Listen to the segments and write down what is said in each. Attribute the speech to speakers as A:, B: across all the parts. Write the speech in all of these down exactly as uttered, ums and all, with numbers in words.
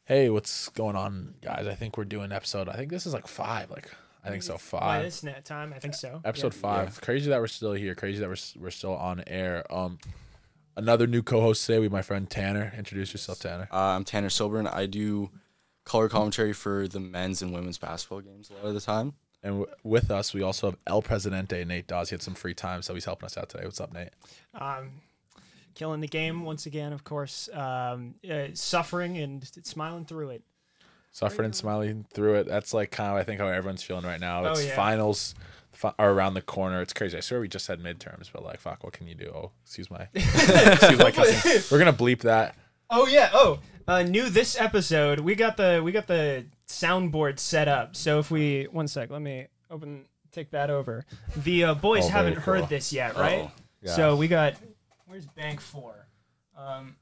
A: Hey, what's going on, guys? I think we're doing episode. I think this is like five. Like, I think so.
B: By
A: Five.
B: this net time, I think so.
A: Episode
B: Yeah.
A: five. Crazy that we're still here. Crazy that we're s- we're still on air. Um, another new co-host today. We have my friend Tanner. Introduce yourself, Tanner.
C: Uh, I'm Tanner Silburn. I do color commentary for the men's and women's basketball games a lot of the time.
A: And w- with us, we also have El Presidente, Nate Dawes. He had some free time, so he's helping us out today. What's up, Nate?
B: Um, killing the game once again, of course. Um, uh, suffering and smiling through it.
A: Suffering and smiling through it. That's like kind of, I think, how everyone's feeling right now.
B: Oh,
A: It's
B: yeah.
A: finals fi- are around the corner. It's crazy. I swear we just had midterms, but like, fuck, what can you do? Oh, excuse my, excuse my cussing. We're gonna bleep that.
B: Oh yeah. Oh, uh, new this episode. We got the we got the soundboard set up. So if we one sec, let me open take that over. The uh, boys
A: Oh, very
B: haven't heard
A: cool.
B: this yet, right?
C: Oh,
A: yeah.
B: So we got where's bank four? Um,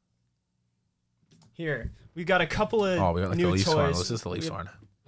B: here we got a couple of
A: Oh, we got like
B: new
A: the Leafs
B: toys.
A: horn. This is the Leafs
B: We-
A: horn.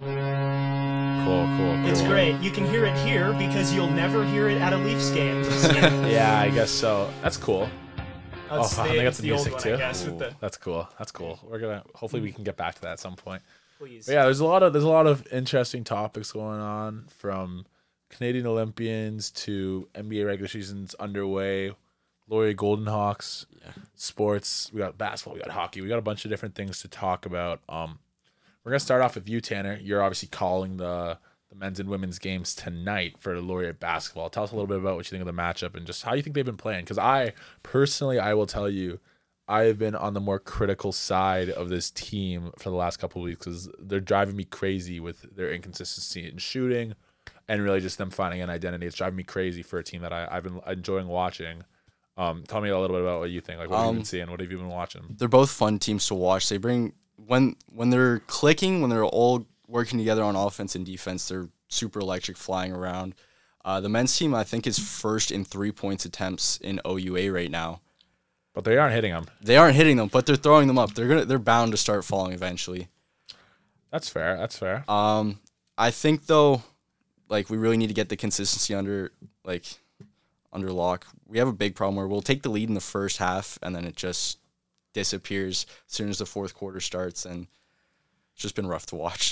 A: Cool, cool, cool.
B: It's great. You can hear it here because you'll never hear it at a Leafs game.
A: Yeah, I guess so. That's cool.
B: That's
A: Oh,
B: the,
A: they got
B: it's
A: the
B: the old
A: music
B: one,
A: too?
B: I guess, with
C: Ooh.
B: the
A: That's cool. That's cool. We're gonna hopefully we can get back to that at some point.
B: please.
A: But yeah, there's a lot of there's a lot of interesting topics going on, from Canadian Olympians to N B A regular seasons underway, Laurier Golden Hawks,
C: Yeah.
A: sports. We got basketball, we got hockey, we got a bunch of different things to talk about. Um, we're gonna start off with you, Tanner. You're obviously calling the the men's and women's games tonight for Laurier basketball. Tell us a little bit about what you think of the matchup and just how you think they've been playing. Because I personally, I will tell you, I have been on the more critical side of this team for the last couple of weeks because they're driving me crazy with their inconsistency in shooting and really just them finding an identity. It's driving me crazy for a team that I, I've been enjoying watching. Um, tell me a little bit about what you think. Like, what have you
C: Um,
A: been seeing? What have you been watching?
C: They're both fun teams to watch. They bring when when they're clicking, when they're all working together on offense and defense, they're super electric, flying around. Uh, the men's team, I think, is first in three points attempts in O U A right now.
A: But they aren't hitting them.
C: They aren't hitting them, but they're throwing them up. They're gonna they're bound to start falling eventually.
A: That's fair. That's fair.
C: Um, I think though, like we really need to get the consistency under like under lock. We have a big problem where we'll take the lead in the first half and then it just disappears as soon as the fourth quarter starts, and it's just been rough to watch.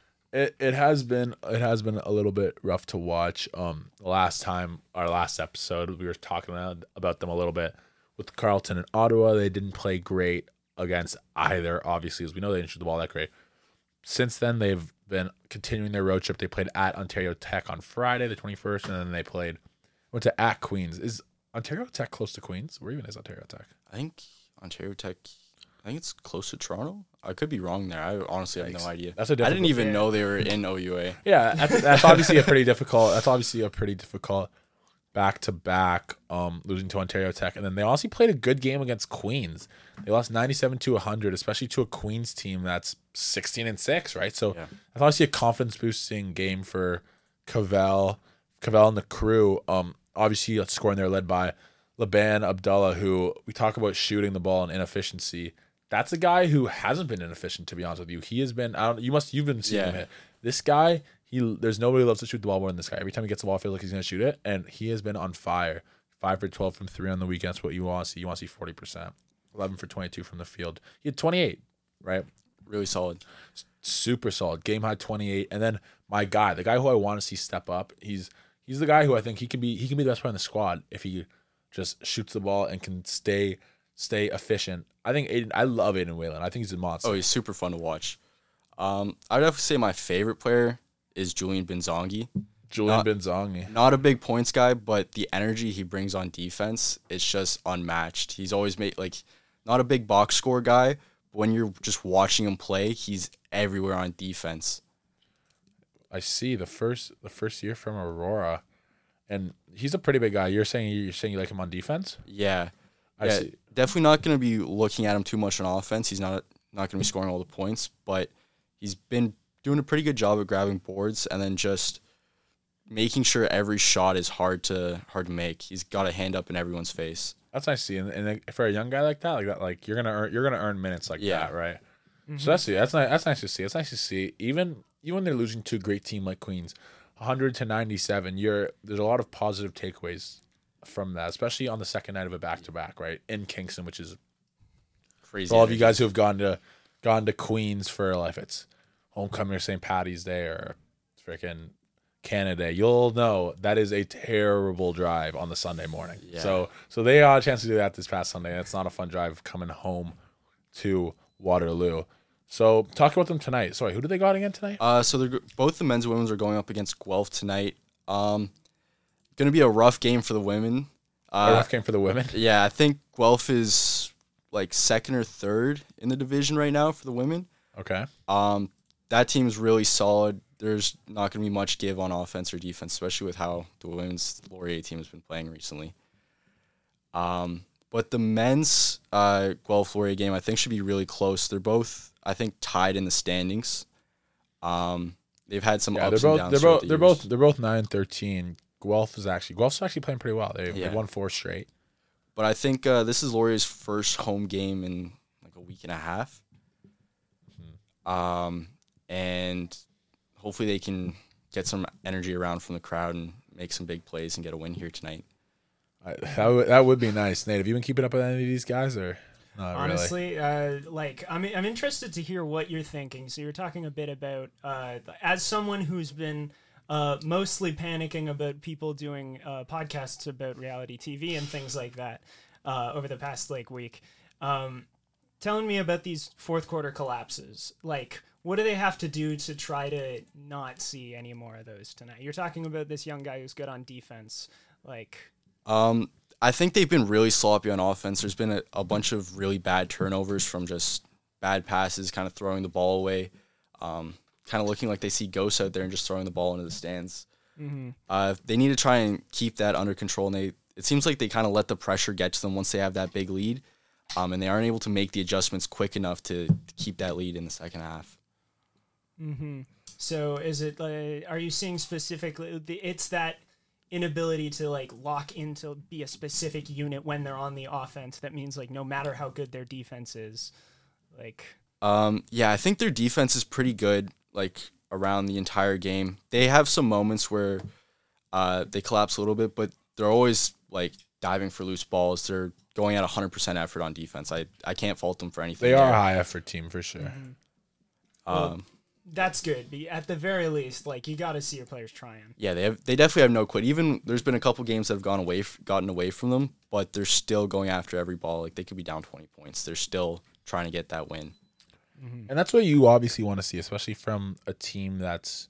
A: It it has been it has been a little bit rough to watch. Um, the last time our last episode we were talking about, about them a little bit with Carleton and Ottawa. They didn't play great against either. Obviously, as we know, they didn't shoot the ball that great. Since then, they've been continuing their road trip. They played at Ontario Tech on Friday, the twenty-first, and then they played went to at Queens. Is Ontario Tech close to Queens? Where even is Ontario Tech?
C: I think Ontario Tech. I think it's close to Toronto. I could be wrong there. I honestly have
A: Yikes.
C: no idea.
A: That's a
C: I didn't
A: difficult-
C: even
B: Yeah.
C: know they were in O U A.
A: Yeah, that's, that's obviously a pretty difficult. That's obviously a pretty difficult back to back, um, losing to Ontario Tech, and then they also played a good game against Queens. They lost ninety-seven to one hundred, especially to a Queens team that's sixteen and six, right? So
C: Yeah.
A: I thought I see a confidence boosting game for Cavell, Cavell and the crew. Um, obviously scoring there led by Laban Abdullah, who we talk about shooting the ball and inefficiency. That's a guy who hasn't been inefficient, to be honest with you. He has been. I don't. You must. You've been seeing
C: Yeah.
A: him hit. This guy. He. There's nobody who loves to shoot the ball more than this guy. Every time he gets the ball, I feel like he's gonna shoot it, and he has been on fire. Five for twelve from three on the weekend. That's what you want to see. You want to see forty percent. Eleven for twenty-two from the field. He had twenty-eight. Right.
C: Really solid.
A: Super solid. Game high twenty-eight. And then my guy, the guy who I want to see step up. He's he's the guy who I think he can be. He can be the best player in the squad if he just shoots the ball and can stay stay efficient. I think Aiden, I love Aiden Whalen. I think he's a monster.
C: Oh, he's super fun to watch. Um, I'd have to say my favorite player is Julian Binzongi.
A: Julian
C: not-
A: Binzongi.
C: Not a big points guy, but the energy he brings on defense, it's just unmatched. He's always made like not a big box score guy, but when you're just watching him play, he's everywhere on defense.
A: I see the first the first year from Aurora, and he's a pretty big guy. You're saying you're saying you like him on defense?
C: Yeah.
A: I
C: yeah,
A: see.
C: definitely not going to be looking at him too much on offense. He's not not going to be scoring all the points, but he's been doing a pretty good job of grabbing boards and then just making sure every shot is hard to hard to make. He's got a hand up in everyone's face.
A: That's nice to see. And, and for a young guy like that, like that, like you're gonna earn you're gonna earn minutes like
C: Yeah.
A: that, right? So that's that's nice. That's nice to see. It's nice to see. Even even when they're losing to a great team like Queens, one hundred to ninety-seven. You're there's a lot of positive takeaways from that, especially on the second night of a back to back, right in Kingston, which is
C: Crazy.
A: for all of you
C: energy.
A: guys who have gone to gone to Queens for like if it's homecoming or Saint Patty's Day or freaking Canada Day, you'll know that is a terrible drive on the Sunday morning.
C: Yeah.
A: So so they had a chance to do that this past Sunday. It's not a fun drive coming home to Waterloo. So talk about them tonight. Sorry, who do they got again tonight?
C: Uh, so they're go- both the men's and women's are going up against Guelph tonight. Um, going to be a rough game for the women. Uh,
A: a rough game for the women.
C: Yeah, I think Guelph is like second or third in the division right now for the women.
A: Okay.
C: Um, that team is really solid. There's not going to be much give on offense or defense, especially with how the women's Laurier team has been playing recently. Um, but the men's uh, Guelph Laurier game, I think, should be really close. They're both, I think, tied in the standings. Um, they've had some
A: Yeah,
C: ups
A: they're
C: and
A: both
C: downs.
A: they're
C: throughout
A: both
C: the
A: they're
C: years.
A: both they're both nine thirteen. Guelph is actually Guelph's actually playing pretty well. They
C: Yeah.
A: they won four straight.
C: But I think uh, this is Laurier's first home game in like a week and a half.
A: Mm-hmm.
C: Um, and hopefully they can get some energy around from the crowd and make some big plays and get a win here tonight.
A: I, that would that would be nice. Nate, have you been keeping up with any of these guys or not really?
B: Honestly, uh, like I'm, I'm interested to hear what you're thinking. So you're talking a bit about, uh, as someone who's been uh, mostly panicking about people doing uh, podcasts about reality T V and things like that uh, over the past like week, um, telling me about these fourth quarter collapses. Like, what do they have to do to try to not see any more of those tonight? You're talking about this young guy who's good on defense, like.
C: Um, I think they've been really sloppy on offense. There's been a, a bunch of really bad turnovers from just bad passes, kind of throwing the ball away, um, kind of looking like they see ghosts out there and just throwing the ball into the stands.
B: Mm-hmm.
C: Uh, they need to try and keep that under control. And they, it seems like they kind of let the pressure get to them once they have that big lead, um, and they aren't able to make the adjustments quick enough to, to keep that lead in the second half.
B: Mm-hmm. So is it like, are you seeing specifically, the, it's that inability to like lock into be a specific unit when they're on the offense that means like no matter how good their defense is, like
C: Um, yeah, I think their defense is pretty good, like around the entire game. They have some moments where uh, they collapse a little bit, but they're always like diving for loose balls. They're going at one hundred percent effort on defense. I, I can't fault them for anything.
A: They are a
C: there.
A: high effort team for sure.
B: mm-hmm.
C: Um,
B: well, that's good. But at the very least, like you got to see your players trying.
C: yeah, they have. They definitely have no quit. Even there's been a couple games that have gone away, gotten away from them, but they're still going after every ball. Like they could be down twenty points. They're still trying to get that win.
B: Mm-hmm.
A: And that's what you obviously want to see, especially from a team that's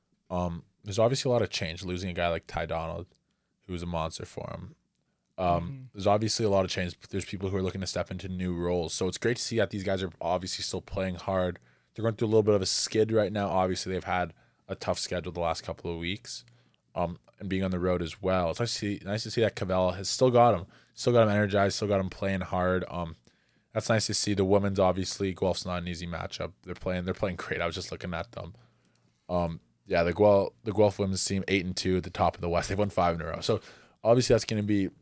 A: um there's obviously a lot of change. Losing a guy like Ty Donald, who's a monster for him. Um,
B: Mm-hmm.
A: There's obviously a lot of change. There's people who are looking to step into new roles. So it's great to see that these guys are obviously still playing hard. They're going through a little bit of a skid right now. Obviously, they've had a tough schedule the last couple of weeks, um, and being on the road as well. It's nice to see, nice to see that Cavell has still got him, still got him energized, still got him playing hard. Um, that's nice to see. The women's obviously Guelph's not an easy matchup. They're playing, they're playing great. I was just looking at them. Um, yeah, the Guelph, the Guelph women's team eight and two at the top of the West. They've won five in a row. So obviously that's going to be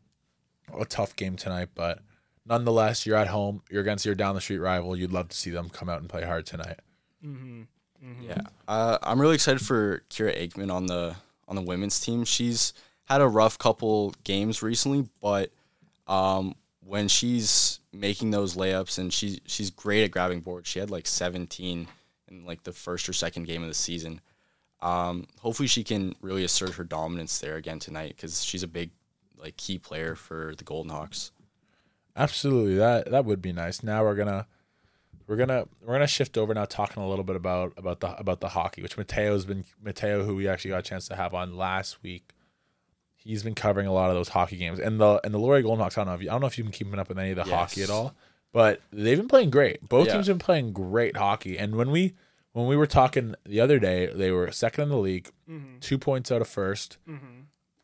A: a tough game tonight, but nonetheless, you're at home. You're against your down the street rival. You'd love to see them come out and play hard tonight.
B: Mm-hmm. Mm-hmm.
C: Yeah, uh, I'm really excited for Kira Aikman on the on the women's team. She's had a rough couple games recently, but um, when she's making those layups and she's she's great at grabbing boards. She had like seventeen in like the first or second game of the season. Um, hopefully, she can really assert her dominance there again tonight because she's a big like key player for the Golden Hawks.
A: Absolutely, that that would be nice. Now we're gonna we're gonna we're gonna shift over now, talking a little bit about about the about the hockey, which Mateo's been Mateo, who we actually got a chance to have on last week. He's been covering a lot of those hockey games, and the and the Laurier Golden Hawks. I don't know if you, I don't know if you've been keeping up with any of the
C: Yes.
A: hockey at all, but they've been playing great. Both
C: Yeah.
A: teams have been playing great hockey, and when we when we were talking the other day, they were second in the league,
B: Mm-hmm.
A: two points out of first.
B: Mm-hmm.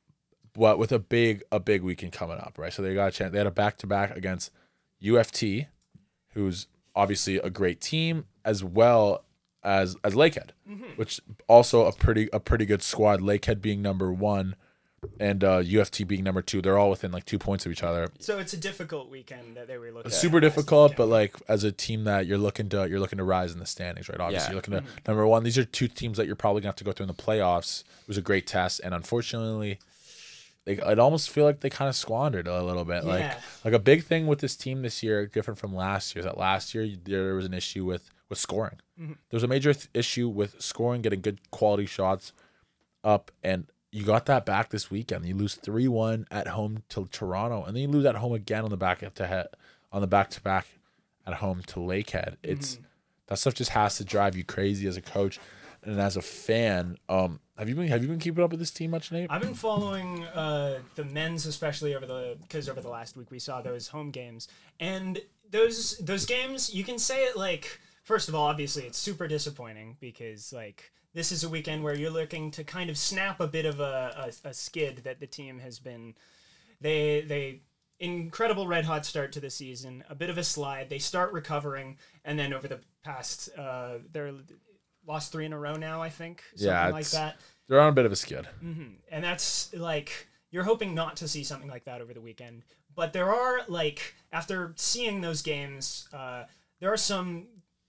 A: But with a big a big weekend coming up, right? So they got a chance. They had a back to back against U F T, who's obviously a great team, as well as as Lakehead,
B: Mm-hmm.
A: which also a pretty a pretty good squad. Lakehead being number one, and uh, U F T being number two. They're all within like two points of each other.
B: So it's a difficult weekend that they were looking.
A: Super
B: at last
A: difficult,
B: weekend.
A: but like as a team that you're looking to you're looking to rise in the standings, right? Obviously,
C: Yeah.
A: you're looking to number one. These are two teams that you're probably gonna have to go through in the playoffs. It was a great test, and unfortunately, they I'd almost feel like they kind of squandered a little bit. Like
B: Yeah.
A: like a big thing with this team this year, different from last year, is that last year there was an issue with with scoring. Mm-hmm. There's a major th- issue with scoring, getting good quality shots up, and you got that back this weekend. You lose three one at home to Toronto, and then you lose at home again on the back to head on the back to back at home to Lakehead. It's mm-hmm. that stuff just has to drive you crazy as a coach and as a fan. Um, have you been have you been keeping up with this team much, Nate?
B: I've been following uh, the men's, especially over the because over the last week we saw those home games, and those those games you can say it like first of all, obviously it's super disappointing because like. This is a weekend where you're looking to kind of snap a bit of a, a, a skid that the team has been. They they incredible red hot start to the season, a bit of a slide. They start recovering, and then over the past, uh, they're lost three in a row now. I think something
A: yeah,
B: like that.
A: They're on a bit of a skid,
B: mm-hmm. and that's like you're hoping not to see something like that over the weekend. But there are like after seeing those games, uh, there are some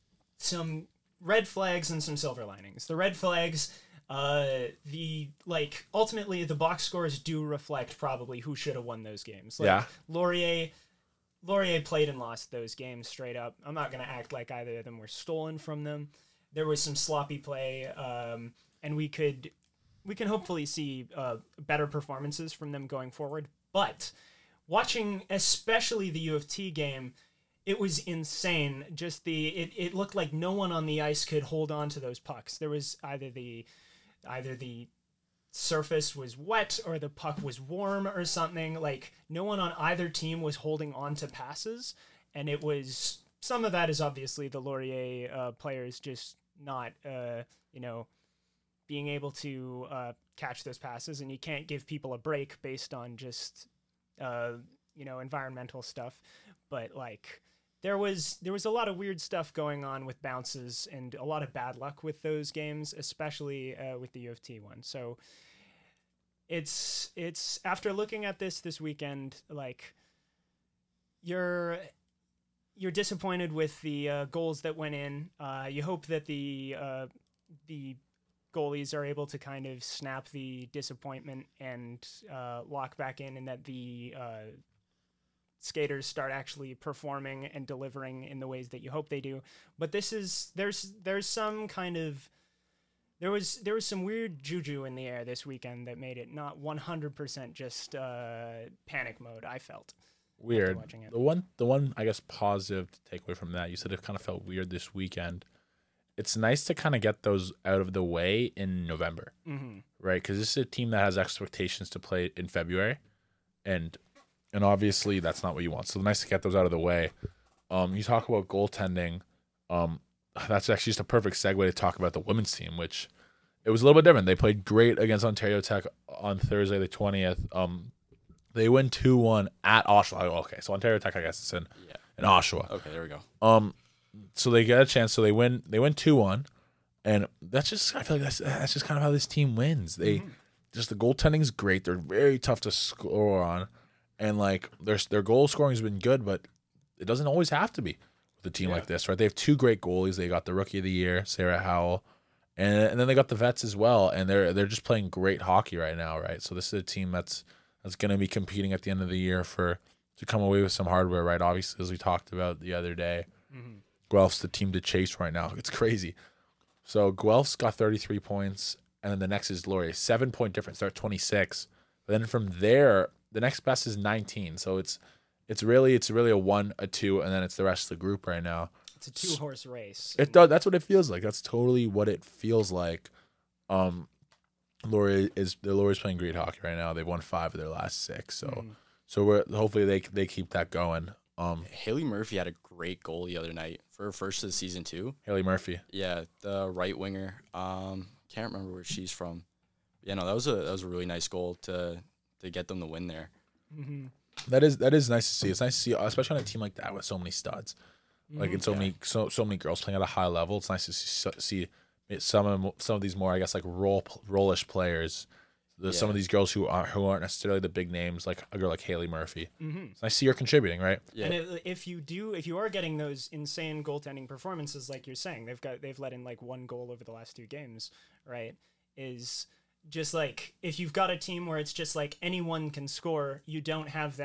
B: some. red flags and some silver linings. The red flags, uh, the like ultimately the box scores do reflect probably who should have won those games. Like,
A: yeah,
B: Laurier, Laurier played and lost those games straight up. I'm not gonna act like either of them were stolen from them. There was some sloppy play, um, and we could we can hopefully see uh, better performances from them going forward. But watching especially the U of T game. It was insane. Just the it, it looked like no one on the ice could hold on to those pucks. There was either the either the surface was wet or the puck was warm or something. Like no one on either team was holding on to passes, and it was some of that is obviously the Laurier uh, players just not uh, you know being able to uh, catch those passes, and you can't give people a break based on just uh, you know environmental stuff, but like. There was there was a lot of weird stuff going on with bounces and a lot of bad luck with those games, especially uh, with the U of T one. So it's it's after looking at this this weekend, like you're you're disappointed with the uh, goals that went in. Uh, you hope that the uh, the goalies are able to kind of snap the disappointment and uh, lock back in, and that the uh, skaters start actually performing and delivering in the ways that you hope they do. But this is there's there's some kind of there was there was some weird juju in the air this weekend that made it not one hundred percent just uh, panic mode. I felt
A: weird. The one the one I guess positive to take away from that, you said it kind of felt weird this weekend. It's nice to kind of get those out of the way in November,
B: mm-hmm.
A: right? Because this is a team that has expectations to play in February, and And obviously, that's not what you want. So nice to get those out of the way. Um, you talk about goaltending. Um, that's actually just a perfect segue to talk about the women's team, which it was a little bit different. They played great against Ontario Tech on Thursday the twentieth. Um, they win two one at Oshawa. Oh, okay, so Ontario Tech, I guess it's in
C: yeah.
A: in Oshawa.
C: Okay, there we go.
A: Um, so they get a chance. So they win. They win two one, and that's just. I feel like that's that's just kind of how this team wins. They mm-hmm. just the goaltending is great. They're very tough to score on. And, like, their, their goal scoring has been good, but it doesn't always have to be with a team yeah. like this, right? They have two great goalies. They got the Rookie of the Year, Sarah Howell, and and then they got the vets as well, and they're they're just playing great hockey right now, right? So this is a team that's that's going to be competing at the end of the year for to come away with some hardware, right? Obviously, as we talked about the other day,
B: mm-hmm.
A: Guelph's the team to chase right now. It's crazy. So Guelph's got thirty-three points, and then the next is Laurier, seven-point difference. They're at twenty-six. But then from there, the next best is nineteen. So it's it's really it's really a one, a two, and then it's the rest of the group right now.
B: It's a two horse race.
A: It does. That's what it feels like. That's totally what it feels like. Um, Laurier is the Laurier's playing great hockey right now. They've won five of their last six. So mm. so we're hopefully they they keep that going. Um,
C: Haley Murphy had a great goal the other night for her first of the season too.
A: Haley Murphy.
C: Yeah, the right winger. Um, can't remember where she's from. Yeah, no, that was a that was a really nice goal to to get them the win there.
B: Mm-hmm.
A: That is that is nice to see. It's nice to see, especially on a team like that with so many studs, mm-hmm. like and so yeah. many so so many girls playing at a high level. It's nice to see, see some of some of these more, I guess, like role rollish players. The, yeah. Some of these girls who are who aren't necessarily the big names, like a girl like Haley Murphy.
B: Mm-hmm.
A: It's nice to see her contributing, right?
B: Yeah. And if, if you do, if you are getting those insane goaltending performances, like you're saying, they've got they've let in like one goal over the last two games, right? Is just like if you've got a team where it's just like anyone can score, you don't have that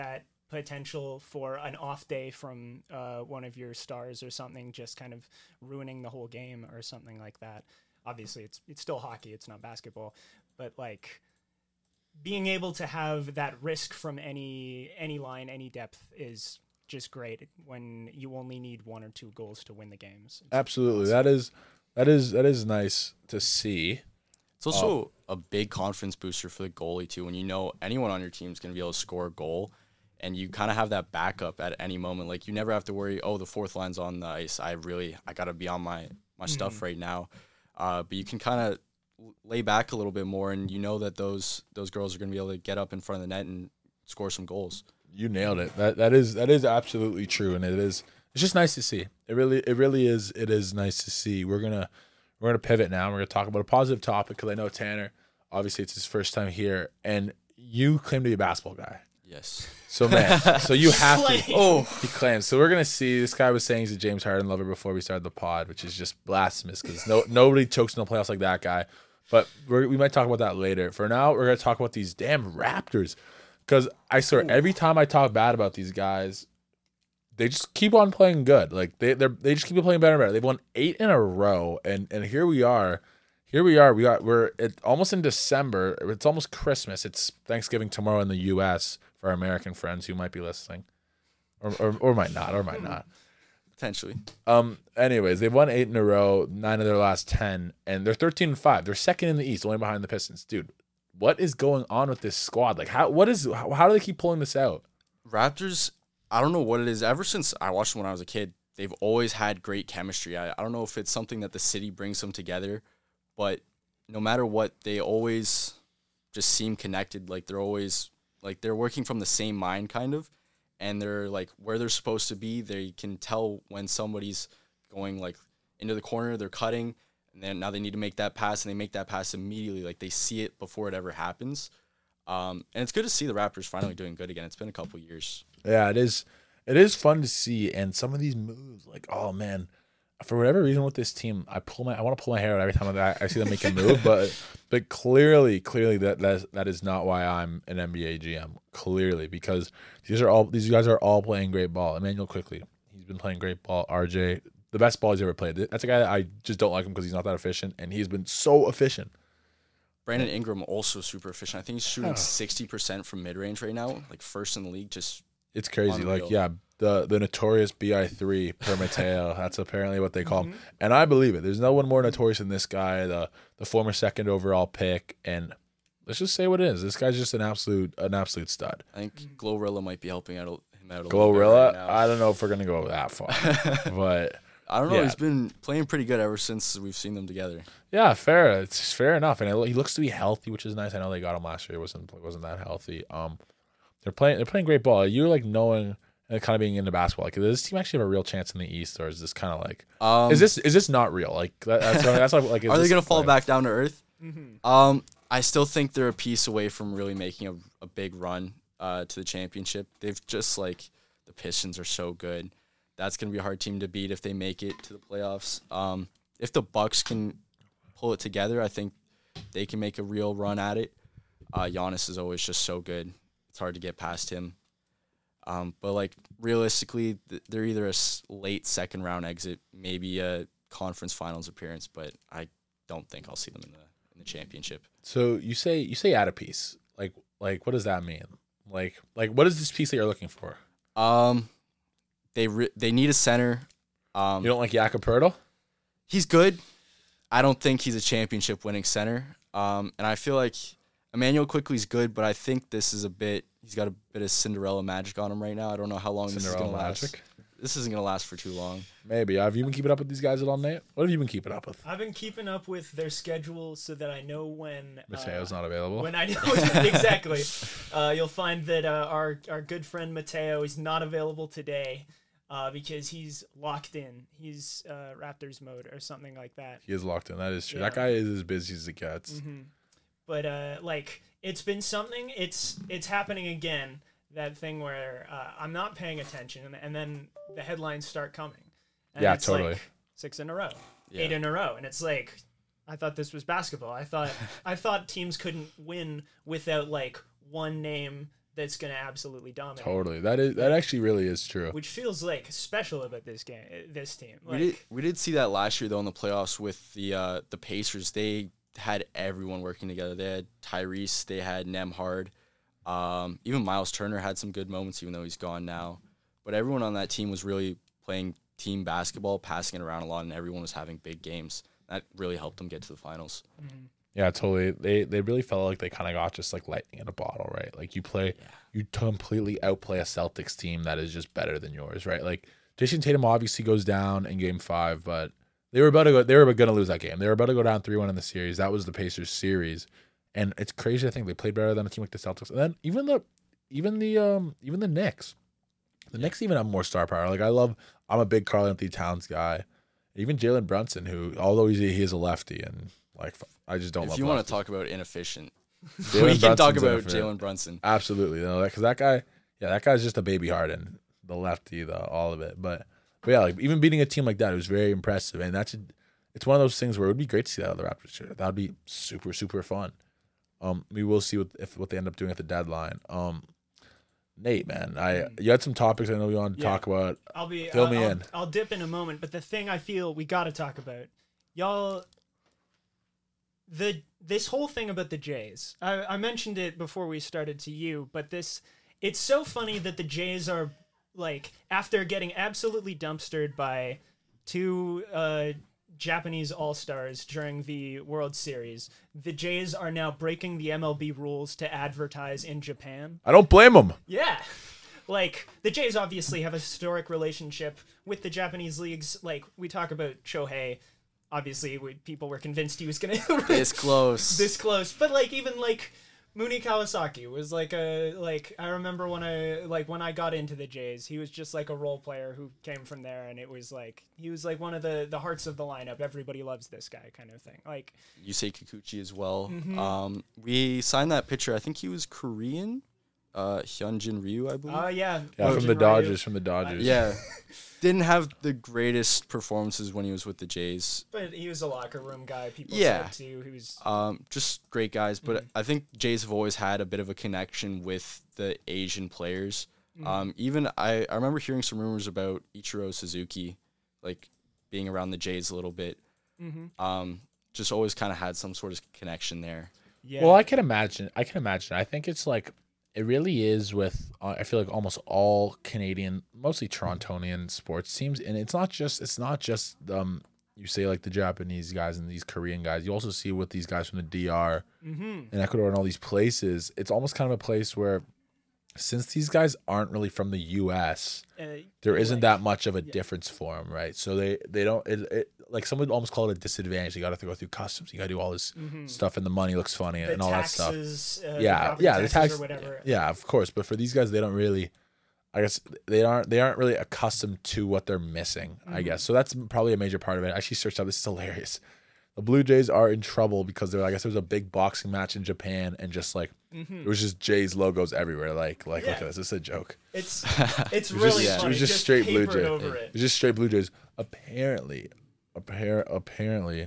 B: potential for an off day from uh, one of your stars or something, just kind of ruining the whole game or something like that. Obviously, it's it's still hockey; it's not basketball, but like being able to have that risk from any any line, any depth is just great when you only need one or two goals to win the games. It's
A: Absolutely,
B: awesome.
A: that is that is that is nice to see.
C: It's also a big confidence booster for the goalie too. When you know anyone on your team is going to be able to score a goal, and you kind of have that backup at any moment. Like you never have to worry. Oh, the fourth line's on the ice. I really I got to be on my my
B: Mm-hmm.
C: stuff right now. Uh, but you can kind of lay back a little bit more, and you know that those those girls are going to be able to get up in front of the net and score some goals.
A: You nailed it. That that is that is absolutely true, and it is. It's just nice to see. It really it really is. It is nice to see. We're gonna we're gonna pivot now. We're gonna talk about a positive topic because I know Tanner. Obviously, it's his first time here, and you claim to be a basketball guy.
C: Yes.
A: So man, so you have to.
B: Claim.
A: Oh, he claims. So we're gonna see. This guy was saying he's a James Harden lover before we started the pod, which is just blasphemous because no nobody chokes in the playoffs like that guy. But we're, we might talk about that later. For now, we're gonna talk about these damn Raptors because I swear every time I talk bad about these guys, they just keep on playing good. Like they they they just keep playing better and better. They've won eight in a row, and and here we are. Here we are. We got we're it, almost in December. It's almost Christmas. It's Thanksgiving tomorrow in the U S for our American friends who might be listening, or or, or might not, or might not.
C: Potentially.
A: Um. Anyways, they've won eight in a row, nine of their last ten, and they're thirteen and five. They're second in the East, only behind the Pistons. Dude, what is going on with this squad? Like, how what is how, how do they keep pulling this out?
C: Raptors, I don't know what it is. Ever since I watched them when I was a kid, they've always had great chemistry. I, I don't know if it's something that the city brings them together, but no matter what, they always just seem connected. Like they're always like they're working from the same mind, kind of, and they're like where they're supposed to be. They can tell when somebody's going like into the corner, they're cutting, and then now they need to make that pass, and they make that pass immediately. Like they see it before it ever happens. Um, and it's good to see the Raptors finally doing good again. It's been a couple years.
A: Yeah, it is. It is fun to see, and some of these moves, like, oh man, for whatever reason with this team, I pull my, I want to pull my hair out every time I, I see them make a move, but, but clearly, clearly that that is, that is not why I'm an N B A G M. Clearly, because these are all these guys are all playing great ball. Emmanuel Quickly, he's been playing great ball. R J, the best ball he's ever played. That's a guy that I just don't like him because he's not that efficient, and he's been so efficient.
C: Brandon Ingram also super efficient. I think he's shooting sixty percent from mid range right now, like first in the league. Just
A: It's crazy.
C: Unreal.
A: Like, yeah, the the notorious B I three per Mateo. That's apparently what they call him. And I believe it. There's no one more notorious than this guy, the the former second overall pick. And let's just say what it is. This guy's just an absolute an absolute stud.
C: I think Glorilla might be helping out a- him out a little bit
A: Glorilla,
C: right now.
A: I don't know if we're gonna go that far. But
C: I don't know.
A: yeah.
C: He's been playing pretty good ever since we've seen them together.
A: yeah, fair. It's fair enough. And it, he looks to be healthy, which is nice. I know they got him last year. wasn't wasn't that healthy. Um, they're playing they're playing great ball. You're like knowing and kind of being into basketball. Like, does this team actually have a real chance in the East, or is this kind of like
C: Um,
A: is this is this not real? Like that, that's that's like, like is
C: are they
A: this-
C: gonna fall
A: like,
C: back down to earth?
B: Mm-hmm.
C: Um, I still think they're a piece away from really making a, a big run uh, to the championship. They've just like the Pistons are so good. That's gonna be a hard team to beat if they make it to the playoffs. Um, if the Bucks can pull it together, I think they can make a real run at it. Uh, Giannis is always just so good. It's hard to get past him. Um, but like realistically, th- they're either a s- late second round exit, maybe a conference finals appearance, but I don't think I'll see them in the in the championship.
A: So you say you say add a piece. Like like what does that mean? Like like what is this piece that you're looking for?
C: Um, they re- they need a center. Um,
A: You don't like Jakob Poeltl?
C: he's good. I don't think he's a championship winning center. Um, and I feel like Emmanuel Quickly's good, but I think this is a bit. He's got a bit of Cinderella magic on him right now. I don't know how long this is
A: Cinderella
C: gonna last.
A: magic?
C: This isn't gonna last for too long.
A: Maybe. Have you been keeping up with these guys at all, Nate? What have you been keeping up with?
B: I've been keeping up with their schedule so that I know when
A: Mateo's
B: uh,
A: not available.
B: When I know exactly, uh, you'll find that uh, our our good friend Mateo is not available today uh, because he's locked in. He's uh, Raptors mode or something like that.
A: He is locked in. That is true.
B: Yeah.
A: That guy is as busy as it gets.
B: Mm-hmm. But uh, like it's been something. It's it's happening again. That thing where uh, I'm not paying attention, and, and then the headlines start coming. And
A: Yeah,
B: it's
A: totally.
B: Like six in a row,
C: Yeah.
B: eight in a row, and it's like, I thought this was basketball. I thought I thought teams couldn't win without like one name that's going to absolutely dominate.
A: Totally. That is that actually really is true.
B: Which feels like special about this game, this team. Like,
C: we did we did see that last year though in the playoffs with the uh, the Pacers. They had everyone working together. They had Tyrese, they had Nemhard, um, even Miles Turner had some good moments, even though he's gone now. But everyone on that team was really playing team basketball, passing it around a lot, and everyone was having big games. That really helped them get to the finals.
B: Mm-hmm.
A: Yeah, totally. They they really felt like they kind of got just like lightning in a bottle, right? Like you play, yeah. you completely outplay a Celtics team that is just better than yours, right? Like Jason Tatum obviously goes down in Game Five, but they were about to go. They were going to lose that game. They were about to go down three one in the series. That was the Pacers series, and it's crazy to think they played better than a team like the Celtics. And then even the even the um even the Knicks, the yeah. Knicks even have more star power. Like I love. I'm a big Karl Anthony Towns guy. Even Jalen Brunson, who although he's he is a lefty and like I just don't.
C: If
A: love
C: you
A: lefties.
C: want to talk about inefficient,
A: Jalen
C: we can talk
A: Brunson's
C: about
A: inefficient.
C: Jalen Brunson.
A: Absolutely, you know, because that guy, yeah, that guy's just a baby Harden, the lefty, the all of it. But but yeah, like even beating a team like that, it was very impressive, and that's it's one of those things where it would be great to see that out of the Raptors. That would be super super fun. Um, we will see what if what they end up doing at the deadline. Um. Nate, man, I you had some topics I know you wanted to
B: yeah.
A: talk about.
B: I'll be
A: fill
B: I'll,
A: me
B: I'll,
A: in.
B: I'll dip in a moment, but the thing I feel we got to talk about, y'all, the this whole thing about the Jays. I, I mentioned it before we started to you, but this it's so funny that the Jays are like after getting absolutely dumpstered by two uh, Japanese All-Stars during the World Series, the Jays are now breaking the M L B rules to advertise in Japan.
A: I don't blame them.
B: Yeah. Like, the Jays obviously have a historic relationship with the Japanese leagues. Like, we talk about Shohei. Obviously, we, people were convinced he was going to...
C: This close.
B: This close. But, like, even, like... Mooney Kawasaki was like a like I remember when I like when I got into the Jays, he was just like a role player who came from there, and it was like he was like one of the the hearts of the lineup. Everybody loves this guy, kind of thing. Like
C: Yusei Kikuchi as well.
B: Mm-hmm.
C: Um, we signed that pitcher. I think he was Korean. Uh, Hyunjin Ryu, I believe.
B: Oh uh, yeah,
A: Yeah, from the
B: Ryu.
A: Dodgers. From the Dodgers.
C: Yeah. Didn't have the greatest performances when he was with the Jays.
B: But he was a locker room guy. People
C: Yeah.
B: said too. He was
C: Um, just great guys. But
B: Mm-hmm.
C: I think Jays have always had a bit of a connection with the Asian players.
B: Mm-hmm.
C: Um, even I, I remember hearing some rumors about Ichiro Suzuki, like being around the Jays a little bit.
B: Mm-hmm.
C: Um, just always kind of had some sort of connection there.
B: yeah.
A: Well, I can imagine. I can imagine. I think it's like it really is with. Uh, I feel like almost all Canadian, mostly Torontonian sports teams, and it's not just. It's not just. Um, you say like the Japanese guys and these Korean guys. You also see with these guys from the D R
B: mm-hmm.
A: and Ecuador and all these places. It's almost kind of a place where, since these guys aren't really from the U S,
B: uh,
A: there isn't
B: like,
A: that much of a
B: yeah.
A: difference for them, right? So they they don't it, it like some would almost call it a disadvantage. You got to go through customs. You got to do all this
B: Mhm.
A: stuff, and the money looks funny
B: the
A: and all
B: taxes,
A: that stuff.
B: Uh,
A: Yeah,
B: the property
A: yeah, the
B: taxes
A: tax,
B: or whatever.
A: yeah, of course. But for these guys, they don't really. I guess they aren't they aren't really accustomed to what they're missing.
B: Mm-hmm.
A: I guess so. That's probably a major part of it. I actually searched out. This is hilarious. The Blue Jays are in trouble because they're. I guess there was a big boxing match in Japan, and just like
B: Mm-hmm.
A: it was just Jays logos everywhere. Like like
B: Yeah.
A: look at this. This is a joke.
B: It's it's
A: It was
B: really
A: just,
B: funny.
A: It was just, straight Blue
B: papered
A: Jays.
B: over
A: It
B: it.
A: was just straight Blue Jays. Apparently, appar- apparently,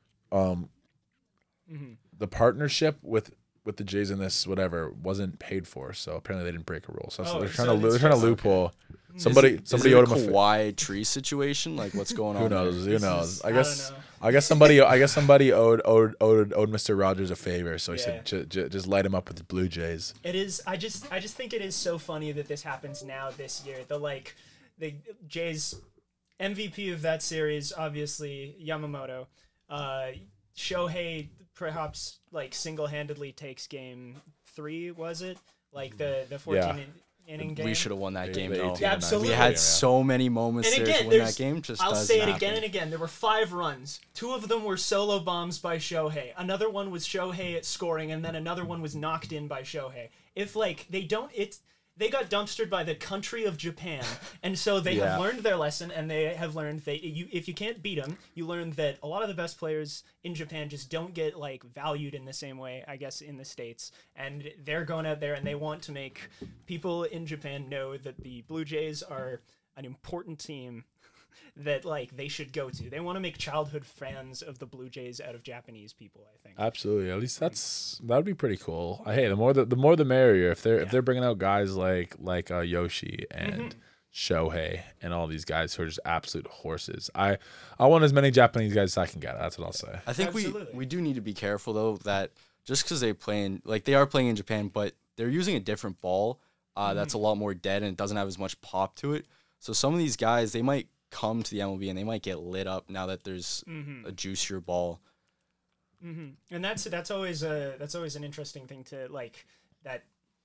A: um,
B: Mm-hmm.
A: the partnership with with the Jays in this whatever wasn't paid for. So apparently they didn't break a rule. So that's,
B: Oh,
A: they're trying
B: so
A: to
B: it's
A: they're trying to
B: just-
A: loophole.
B: Is
A: Somebody
C: Is
A: somebody
C: it
A: owed
C: a
A: him a. Fa-
C: Kawhi tree situation? Like what's going on?
A: who
C: there?
A: knows? Who
B: This
A: knows?
B: is-
A: I
B: I
A: guess
B: don't know.
A: I guess somebody I guess somebody owed owed owed, owed Mister Rogers a favor. So he
B: Yeah.
A: said j- j- just light him up with the Blue Jays.
B: It is. I just. I just think it is so funny that this happens now this year. The like, the Jays M V P of that series, obviously Yamamoto. Uh, Shohei perhaps like single-handedly takes game three. Was it like the the fourteen
A: Yeah.
B: in, inning game?
C: We should have won that
A: They-
C: game
A: they
C: though.
A: eighteen and nine
B: Absolutely.
C: We
A: game,
C: had
A: yeah.
C: so many moments
B: And
C: there
B: again,
C: to win
B: there's-
C: that game. Just
B: I'll
C: doesn't
B: say it
C: happen.
B: again and again. There were five runs. Two of them were solo bombs by Shohei. Another one was Shohei scoring, and then another one was knocked in by Shohei. If like they don't, it's they got dumpstered by the country of Japan, and so they
A: Yeah.
B: have learned their lesson, and they have learned that you if you can't beat them, you learn that a lot of the best players in Japan just don't get like valued in the same way, I guess, in the States, and they're going out there and they want to make people in Japan know that the Blue Jays are an important team. that like they should go to. They want to make childhood fans of the Blue Jays out of Japanese people, I think.
A: Absolutely. At least that's that would be pretty cool. Hey, the more the, the more the merrier. If they're
B: Yeah.
A: if they're bringing out guys like like uh, Yoshi and
B: Mm-hmm.
A: Shohei and all these guys who are just absolute horses. I I want as many Japanese guys as I can get. That's what I'll say.
C: I think
B: Absolutely.
C: we we do need to be careful though that just because they play in like they are playing in Japan, but they're using a different ball uh, that's a lot more dead and it doesn't have as much pop to it. So some of these guys they might come to the M L B and they might get lit up now that there's a juicier ball.
B: Mm-hmm. And that's that's always a that's always an interesting thing to like that.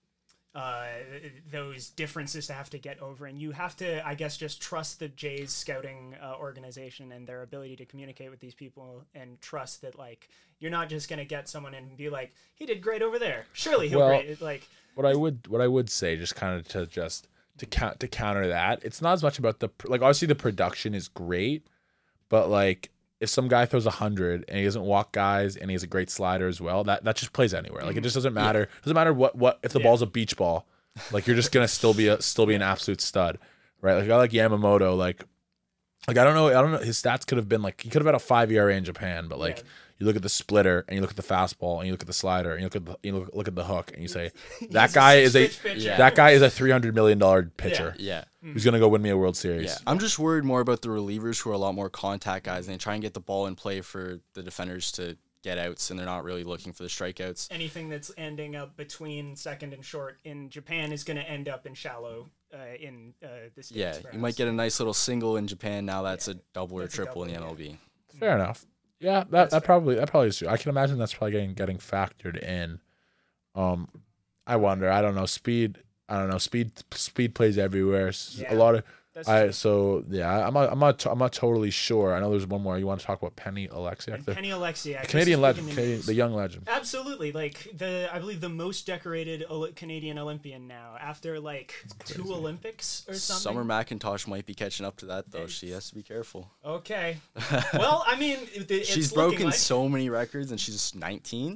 B: Uh, those differences to have to get over, and you have to, I guess, just trust the Jays scouting uh, organization and their ability to communicate with these people, and trust that like you're not just gonna get someone and be like, he did great over there. Surely he'll
A: Well,
B: great. Like
A: What I would what I would say, just kind of to just to count to counter that, it's not as much about the like obviously the production is great, but like if some guy throws a hundred and he doesn't walk guys and he has a great slider as well, that, that just plays anywhere. Like it just doesn't matter. It doesn't matter what, what if the
B: Yeah.
A: ball's a beach ball, like you're just gonna still be a still be an absolute stud, right? Like I like Yamamoto, like like I don't know, I don't know. His stats could have been like he could have had a five E R A in Japan, but like
B: Yeah.
A: you look at the splitter and you look at the fastball and you look at the slider and you look at the, you look, look at the hook and you say that
B: he's
A: guy is a
B: six-pitch pitcher.
C: Yeah.
A: that guy is a three hundred million dollar pitcher
C: Yeah.
A: who's gonna go win me a World Series.
C: Yeah, I'm just worried more about the relievers who are a lot more contact guys and they try and get the ball in play for the defenders to get outs and they're not really looking for the strikeouts.
B: anything that's ending up between second and short in Japan is going to end up in shallow uh, in uh, the States.
C: Yeah, you
B: perhaps.
C: might get a nice little single in Japan. Now that's a double or
B: that's a
C: triple in the
B: double,
C: M L B.
A: Fair enough. Yeah, that, that probably that probably is true. I can imagine that's probably getting getting factored in. Um, I wonder. I don't know. Speed. I don't know. Speed. Speed plays everywhere. S-
B: Yeah,
A: a lot of.
B: That's
A: I
B: true.
A: so yeah. I'm not. I'm not. I'm not totally sure. I know there's one more. You want to talk about Penny Alexiak,
B: And
A: the,
B: Penny Alexiak,
A: the Canadian
B: just
A: legend,
B: speaking
A: Canadian,
B: in-
A: the young legend.
B: Absolutely, like the I believe the most decorated Oli- Canadian Olympian now after like two Olympics or something.
C: Summer McIntosh might be catching up to that though. She has to be careful.
B: Okay. Well, I mean, it, it's
C: She's
B: looking
C: broken
B: like,
C: so many records and she's nineteen.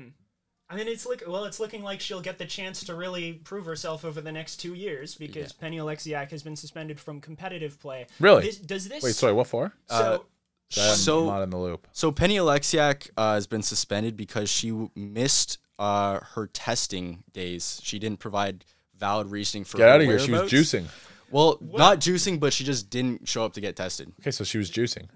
B: I mean, it's like well, it's looking like she'll get the chance to really prove herself over the next two years because Penny Alexiak has been suspended from competitive play.
A: Really?
B: This, does this?
A: Wait, sorry. What for?
B: So
A: I'm
C: So-
A: not in the loop.
C: So Penny Alexiak uh, has been suspended because she w- missed uh, her testing days. She didn't provide valid reasoning for
A: Get
C: her
A: out of here. She was
C: whereabouts.
A: juicing.
C: Well, not juicing, but she just didn't show up to get tested.
A: Okay, so she was juicing.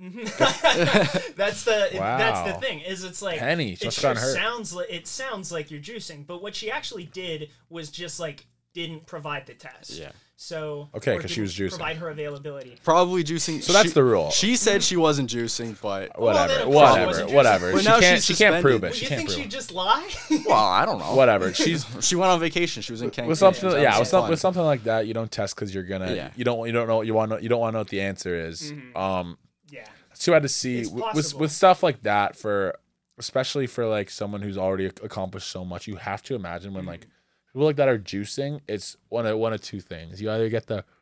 B: that's the that's the
A: Wow.
B: thing is it's like
A: Penny,
B: it
A: just
B: sure
A: gotten hurt.
B: sounds like it sounds like you're juicing, but what she actually did was just like didn't provide the test.
C: Yeah.
B: So
A: Okay,
B: or
A: 'cause she
B: didn't
A: was juicing.
B: Provide her availability.
C: Probably juicing.
A: So that's
C: she-
A: the rule.
C: She said she wasn't juicing, but
B: Well, then
A: Whatever.
B: of course she
A: Whatever.
B: wasn't juicing.
A: Whatever.
C: But
A: She
C: now
A: can't.
C: she's
A: She can't prove
C: suspended.
A: it.
B: Well,
A: She
B: you
A: can't
B: think
A: prove
B: she'd
A: it.
B: just lie?
C: well, I don't know.
A: Whatever. She's
C: She went on vacation. She was in Cancun.
A: with something.
C: She was
A: Yeah,
C: having
A: with,
C: some
A: some, with
C: fun.
A: something like that, you don't test because you're gonna.
C: Yeah.
A: You don't. You don't know. You want. You don't want to know what the answer is. Um.
B: Yeah.
A: It's too bad to see
B: It's
A: with, with
B: possible.
A: with stuff like that for, especially for like someone who's already ac- accomplished so much. You have to imagine when like people like that are juicing. It's one of one of two things. You either get the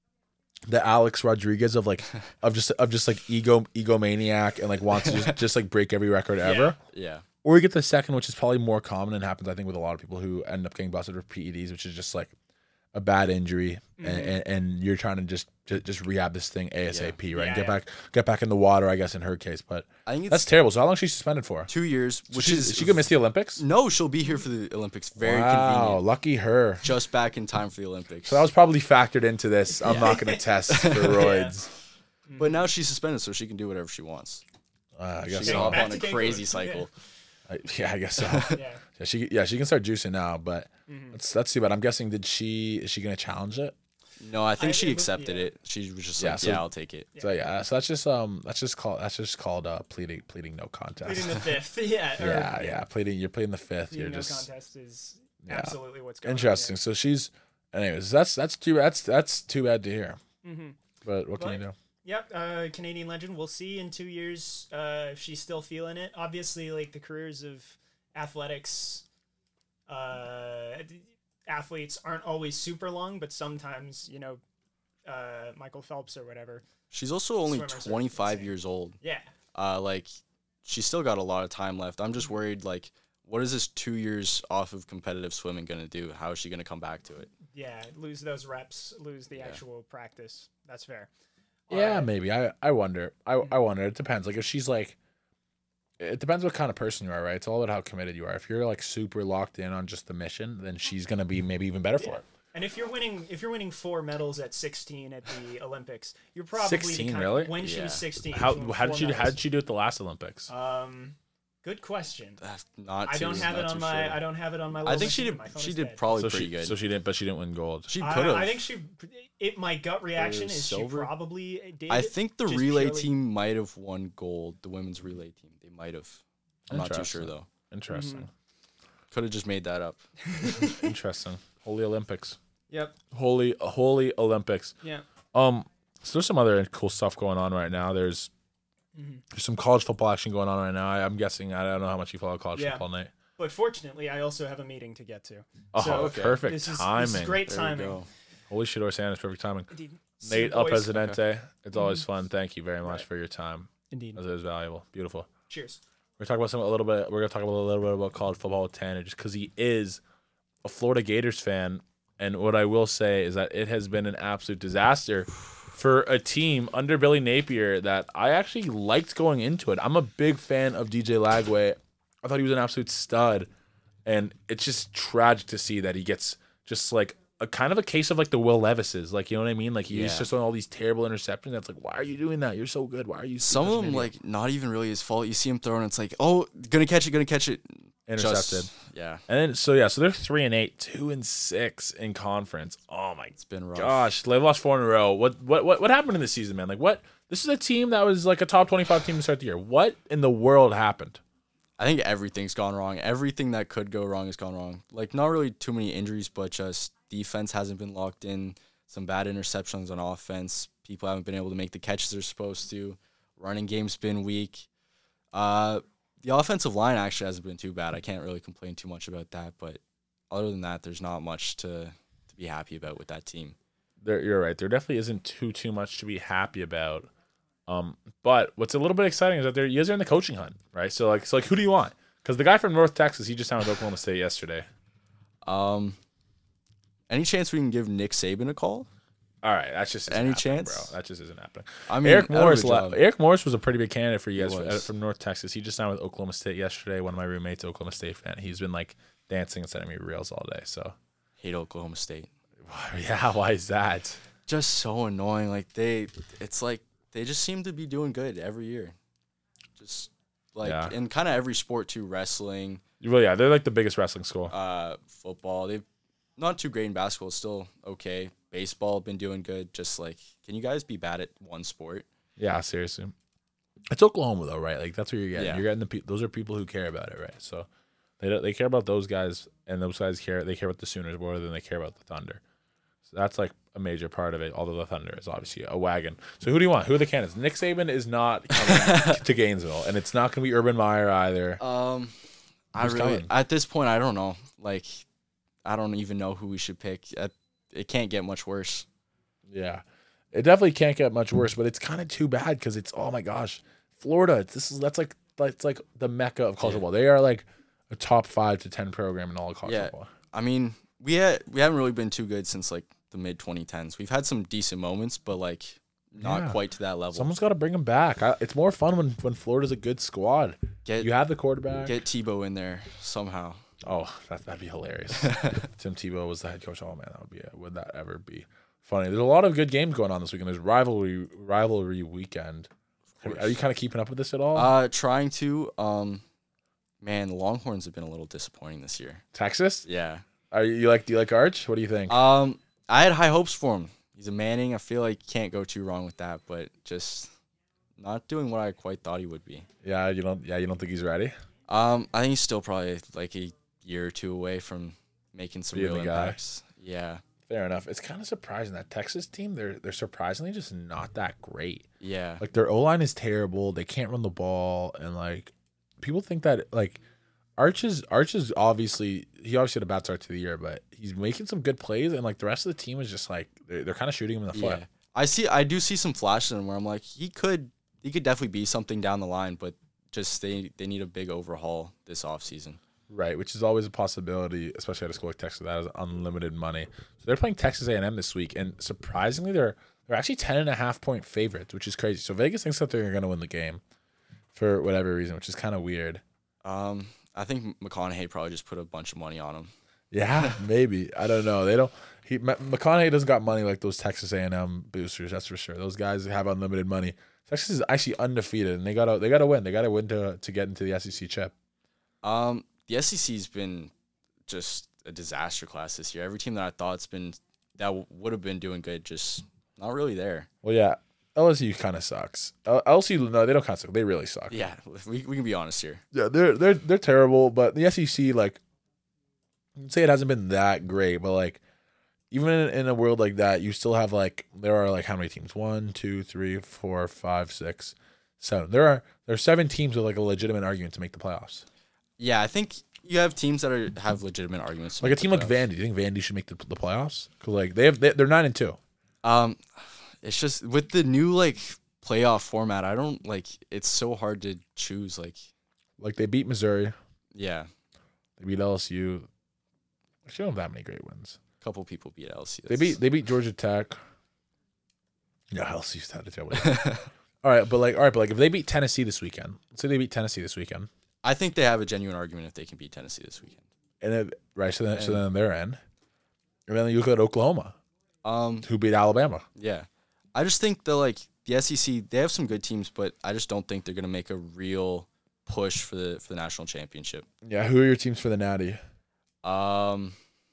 A: the Alex Rodriguez of like of just of just like ego egomaniac and like wants to just, just like break every record ever.
C: Yeah.
A: Or you get the second, which is probably more common and happens, I think, with a lot of people who end up getting busted with P E Ds, which is just like a bad injury, and, and, and you're trying to just just, just rehab this thing ASAP, right?
B: Yeah,
A: and get
B: yeah.
A: back get back in the water, I guess, in her case. But
C: I think it's
A: that's terrible. So how long is she suspended for?
C: two years, which
A: She's-
C: is
A: she could miss the Olympics.
C: No, she'll be here for the Olympics. Very
A: Wow,
C: convenient.
A: lucky her.
C: Just back in time for the Olympics.
A: So that was probably factored into this. I'm not going to test for roids.
C: But now she's suspended, so she can do whatever she wants.
A: Uh, I guess
C: She's
B: Yeah,
A: so.
C: off
B: back
C: on a
B: to Cancun.
C: crazy cycle.
A: I, yeah, I guess so.
B: Yeah.
A: Yeah, she yeah she can start juicing now, but let's let's see. But I'm guessing did she is she going to challenge it?
C: No, I think
B: I-
C: she
B: it was-
C: accepted
B: yeah.
C: it. She was just
A: Yeah,
C: like,
A: so-
C: yeah, I'll take it.
A: So yeah, so that's just um that's just called that's just called uh pleading pleading no contest.
B: Pleading the fifth. Yeah. or-
A: yeah, yeah, pleading you're pleading the fifth.
B: Pleading
A: You're
B: no
A: just
B: contest is
A: yeah.
B: absolutely what's going
A: interesting.
B: on.
A: So she's anyways, that's that's too that's that's too bad to hear.
B: Mm-hmm.
A: But what can
B: But-
A: you do?
B: Yep, uh, Canadian legend. We'll see in two years uh, if she's still feeling it. Obviously, like the careers of athletics, uh, athletes aren't always super long, but sometimes, you know, uh, Michael Phelps or whatever.
C: She's also only
B: Swimmers are
C: twenty-five
B: insane.
C: years old.
B: Yeah,
C: Uh, like, she's still got a lot of time left. I'm just worried, like, what is this two years off of competitive swimming going to do? How is she going to come back to it?
B: yeah. Lose those reps, lose the actual practice. That's fair.
A: Yeah,
B: Uh,
A: maybe. I I wonder. I I wonder. It depends. Like if she's like, it depends what kind of person you are, right? It's all about how committed you are. If you're like super locked in on just the mission, then she's gonna be maybe even better for
B: Yeah.
A: it.
B: And if you're winning, if you're winning four medals at sixteen at the Olympics, you're probably the
A: sixteen,
B: kind
A: really?
B: when she
C: Yeah.
B: was sixteen.
A: How
B: she won
A: how did
B: four
A: she how
B: medals.
A: did she do at the last Olympics?
B: Um, good question.
C: Uh, Not
B: I
C: too,
B: don't have
C: not
B: it on
C: too
B: my.
C: sure.
B: I don't have it on my.
C: I
B: little
C: think she
B: machine.
C: did.
B: My phone
C: She
B: is
C: did
B: dead.
C: probably
A: so
C: pretty
A: she
C: good.
A: so she didn't, but she didn't win gold.
C: She
B: I,
C: could have.
B: I think she. It my gut reaction is
C: silver?
B: she probably did.
C: I think the
B: just
C: relay
B: purely-
C: team might have won gold. The women's relay team, they might have. I'm not too sure
A: Interesting.
C: though.
A: Interesting.
C: Could have just made that up.
A: Interesting. Holy Olympics.
B: Yep.
A: Holy holy Olympics.
B: Yeah.
A: Um, so there's some other cool stuff going on right now. There's
B: Mm-hmm.
A: there's some college football action going on right now. I, I'm guessing I don't know how much you follow college
B: Yeah.
A: football, Nate.
B: But fortunately, I also have a meeting to get to.
A: Oh,
B: So,
C: okay.
A: perfect
B: This is,
A: timing.
B: this is great
C: There we
B: timing.
C: go.
A: Holy shit, Sanders, perfect timing.
B: Indeed. See
A: Nate
B: you,
A: El
B: boys.
A: Presidente. It's always fun. Thank you very much
B: Right.
A: for your time.
B: Indeed.
A: As it is valuable. Beautiful.
B: Cheers.
A: We're talking about some a little bit. We're gonna talk about a little bit about college football with Tanner, just because he is a Florida Gators fan. And what I will say is that it has been an absolute disaster for a team under Billy Napier that I actually liked going into it. I'm a big fan of D J Lagway. I thought he was an absolute stud, and it's just tragic to see that he gets just like a kind of a case of like the Will Levises, like you know what I mean? Like he's
C: Yeah.
A: just on all these terrible interceptions. That's like, why are you doing that? You're so good. Why are you
C: Some
A: such
C: of
A: an
C: them,
A: idiot?
C: like, not even really his fault. You see him throwing, it's like, oh, gonna catch it, gonna catch it.
A: intercepted?
C: Just, yeah,
A: And then so yeah, so they're three and eight, two and six in conference. Oh my
C: it's been rough.
A: gosh, they've lost four in a row. What what what what happened in the season, man? Like what? This is a team that was like a top twenty-five team to start the year. What in the world happened?
C: I think everything's gone wrong. Everything that could go wrong has gone wrong. Like, not really too many injuries, but just defense hasn't been locked in. Some bad interceptions on offense. People haven't been able to make the catches they're supposed to. Running game's been weak. Uh, the offensive line actually hasn't been too bad. I can't really complain too much about that. But other than that, there's not much to, to be happy about with that team.
A: There, you're right. There definitely isn't too too much to be happy about. Um, but what's a little bit exciting is that they're you guys are in the coaching hunt, right? So like, so like, who do you want? Because the guy from North Texas, he just signed with Oklahoma State yesterday.
C: Um, any chance we can give Nick Saban a call?
A: All right, that's just isn't
C: Any
A: happening,
C: chance?
A: bro. That just isn't happening.
C: I mean,
A: Eric
C: out of a
A: Morris, la-
C: job.
A: Eric Morris was a pretty big candidate for you guys
C: He
A: for, uh,
C: was.
A: from North Texas. He just signed with Oklahoma State yesterday. One of my roommates, Oklahoma State fan. He's been like dancing and sending me reels all day. So
C: hate Oklahoma State.
A: yeah, why is that?
C: Just so annoying. Like they, it's like they just seem to be doing good every year. Just like
A: Yeah.
C: in kind of every sport too, wrestling,
A: Well, yeah, they're like the biggest wrestling school.
C: uh, football. They've not too great in basketball, still okay. Baseball been doing good. Just like, can you guys be bad at one sport?
A: Yeah, seriously. It's Oklahoma though, right? Like that's what you're getting.
C: Yeah.
A: You're getting the pe- those are people who care about it, right? So they don't- they care about those guys, and those guys care. They care about the Sooners more than they care about the Thunder. So that's like a major part of it. Although the Thunder is obviously a wagon. So who do you want? Who are the candidates? Nick Saban is not coming to Gainesville, and it's not going to be Urban Meyer either.
C: Um, I
A: Who's
C: really
A: coming?
C: at this point I don't know. Like, I don't even know who we should pick. At, it can't get much worse.
A: Yeah, it definitely can't get much worse, but it's kind of too bad because it's oh my gosh, Florida. It's, this is that's like that's like the mecca of college
C: Yeah.
A: football. They are like a top five to ten program in all of college
C: Yeah.
A: football.
C: I mean, we had, we haven't really been too good since like the mid twenty tens. We've had some decent moments, but like not
A: Yeah.
C: quite to that level.
A: Someone's got to bring them back. I, it's more fun when when Florida's a good squad.
C: get
A: You have the quarterback.
C: get Tebow in there somehow.
A: Oh, that that'd be hilarious. Tim Tebow was the head coach. Oh man, that would be. Would that ever be funny? There's a lot of good games going on this weekend. There's rivalry rivalry weekend. Are, are you kind of keeping up with this at all?
C: Uh, trying to. Um, man, the Longhorns have been a little disappointing this year.
A: Texas?
C: Yeah.
A: Are you, you like? Do you like Arch? What do you think?
C: Um, I had high hopes for him. He's a Manning. I feel like you can't go too wrong with that, but just not doing what I quite thought he would be.
A: yeah, you don't. Yeah, you don't think he's ready?
C: Um, I think he's still probably like a year or two away from making some
A: Being
C: real
A: the guy.
C: impacts. Yeah,
A: Fair enough. It's kind of surprising that Texas team. They're they're surprisingly just not that great.
C: yeah.
A: Like their O line is terrible. They can't run the ball, and like people think that like Arch is Arch is obviously he obviously had a bad start to the year, but he's making some good plays, and like the rest of the team is just like they're, they're kind of shooting him in the foot.
C: Yeah, I see. I do see some flashes in him where I'm like, he could, he could definitely be something down the line, but just they they need a big overhaul this offseason.
A: Right, which is always a possibility, especially at a school like Texas that has unlimited money. So they're playing Texas A and M this week, and surprisingly, they're They're actually ten and a half point favorites, which is crazy. So Vegas thinks that they're going to win the game for whatever reason, which is kind of weird.
C: Um, I think McConaughey probably just put a bunch of money on him.
A: Yeah, maybe. I don't know. They don't. He McConaughey doesn't got money like those Texas A and M boosters. That's for sure. Those guys have unlimited money. Texas is actually undefeated, and they gotta they gotta win. They gotta win to to get into the S E C chip.
C: Um, the S E C's been just a disaster class this year. Every team that I thought's been that w- would have been doing good, just not really there.
A: Well, yeah, L S U kind of sucks. L- LSU, no, they don't kind of suck. They really suck.
C: Yeah, we we can be honest here.
A: Yeah, they're they're they're terrible. But the S E C, like, I'd say it hasn't been that great. But like, even in, in a world like that, you still have like there are like how many teams? One, two, three, four, five, six, seven. There are there are seven teams with like a legitimate argument to make the playoffs.
C: Yeah, I think you have teams that are have legitimate arguments. to
A: Like a
C: make the
A: team like
C: playoffs.
A: Vandy. Do you think Vandy should make the, the playoffs? Because like they have they, they're nine and two.
C: Um, it's just with the new like playoff format. I don't like. It's so hard to choose. Like,
A: Like they beat Missouri.
C: yeah,
A: They beat L S U. Actually, don't have that many great wins.
C: a couple people beat L S U.
A: They beat they beat Georgia Tech. Yeah, L S U's had a terrible. All right, but like all right, but like if they beat Tennessee this weekend, let's say they beat Tennessee this weekend,
C: I think they have a genuine argument if they can beat Tennessee this weekend.
A: and then right, so then so
C: And-
A: then they're in, and then you look at Oklahoma,
C: Um,
A: who beat Alabama.
C: yeah, I just think the like the S E C they have some good teams, but I just don't think they're gonna make a real push for the for the national championship.
A: Yeah, who are your teams for the Natty?
C: Um,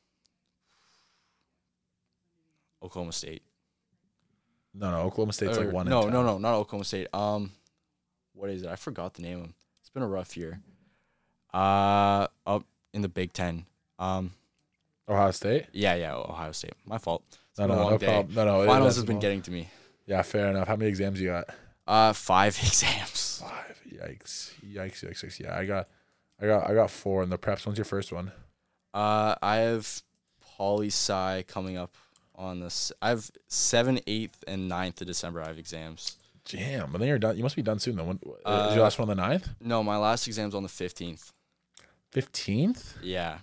C: Oklahoma State.
A: No, no, Oklahoma State's
C: Or-
A: like one.
C: No,
A: and
C: no,
A: ten.
C: no, not Oklahoma State. Um, what is it? I forgot the name of them. It's been a rough year. Uh, up in the Big Ten. Um,
A: Ohio State.
C: yeah, yeah, Ohio State. My fault. It's
A: No,
C: been a
A: no,
C: long
A: no
C: day.
A: problem. No, no. it-
C: Finals
A: that's
C: has been
A: well.
C: getting to me.
A: Yeah, fair enough. How many exams you got?
C: Uh, five exams.
A: Five. Yikes! Yikes! Yikes! Yikes! Yeah, I got, I got, I got four in the preps. When's your first one?
C: Uh, I have poli sci coming up on this. I have seventh, eighth, and ninth of December. I have exams.
A: Damn, but then you're done. You must be done soon. Then when,
C: Uh,
A: is your last one on the ninth?
C: No, my last exam's on the fifteenth.
A: Fifteenth.
C: Yeah.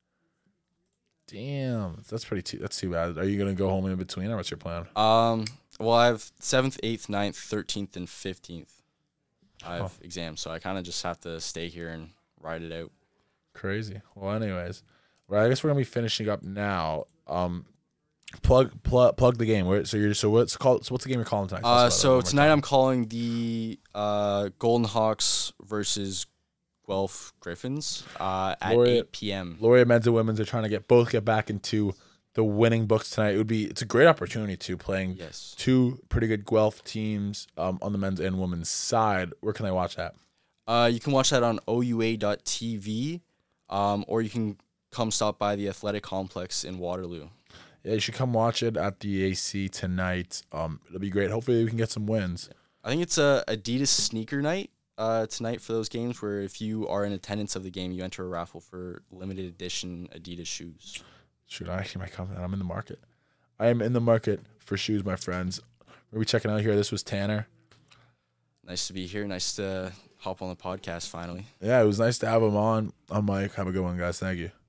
A: Damn, that's pretty. Too, that's too bad. Are you gonna go home in between, or what's your plan?
C: Um. Well, I have seventh, eighth, ninth, thirteenth, and fifteenth. I have
A: Oh.
C: exams, so I kind of just have to stay here and ride it out.
A: Crazy. Well, anyways, well, I guess we're gonna be finishing up now. Um, plug plug plug the game. Where, so you're so what's called? So what's the game you're calling tonight? Tell us
C: Uh,
A: about it
C: so
A: one more
C: tonight
A: time.
C: I'm calling the uh, Golden Hawks versus Guelph Griffins uh, at
A: Laureate-
C: eight p.m.
A: Laureate men's and women's are trying to get both get back into the winning books tonight. It would be it's a great opportunity to playing
C: Yes.
A: two pretty good Guelph teams um, on the men's and women's side. Where can I watch that?
C: Uh, you can watch that on O U A dot T V, um, or you can come stop by the athletic complex in Waterloo.
A: Yeah, you should come watch it at the A C tonight. Um, it'll be great. Hopefully, we can get some wins.
C: I think it's a Adidas sneaker night uh, tonight for those games where if you are in attendance of the game, you enter a raffle for limited edition Adidas shoes.
A: Shoot, I actually might come. I'm in the market. I am in the market for shoes, my friends. We'll be checking out here. This was Tanner.
C: Nice to be here. Nice to hop on the podcast finally.
A: Yeah, it was nice to have him on. I'm Mike. Have a good one, guys. Thank you.